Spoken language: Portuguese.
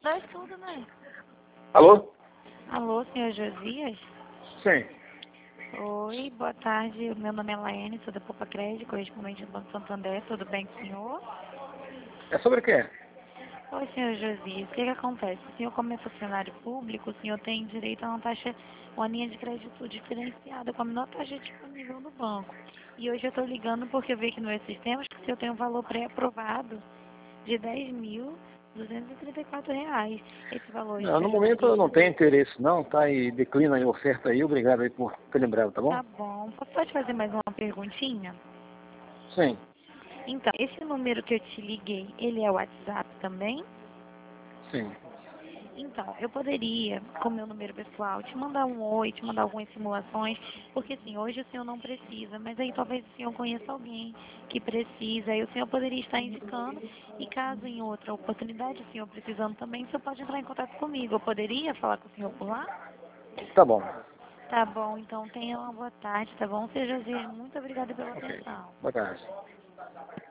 Faz tudo, né? Alô? Alô, senhor Josias? Sim. Oi, boa tarde. Meu nome é Laene, sou da Poupa Crédito, correspondente do Banco Santander. Tudo bem com o senhor? É sobre o quê? Oi, senhor Josias. O que acontece? O senhor, como é funcionário público, o senhor tem direito a uma taxa, uma linha de crédito diferenciada com a menor taxa disponível no banco. E hoje eu estou ligando porque eu vi aqui no meu sistema que o senhor tem um valor pré-aprovado de R$ 10.234. Esse valor Não, está no momento eu não exaurido. tenho interesse não, tá? E declina a oferta aí. Obrigado aí por ter lembrado, tá bom? Tá bom. Pode fazer mais uma perguntinha? Sim. Então, esse número que eu te liguei, ele é o WhatsApp também? Sim. Então, eu poderia, com meu número pessoal, te mandar um oi, te mandar algumas simulações, porque assim, hoje o senhor não precisa, mas aí talvez o senhor conheça alguém que precisa, e o senhor poderia estar indicando, e caso em outra oportunidade o senhor precisando também, o senhor pode entrar em contato comigo. Eu poderia falar com o senhor por lá? Tá bom. Tá bom, então tenha uma boa tarde, tá bom? Seja Josias, muito obrigada pela Ok. atenção. Boa tarde.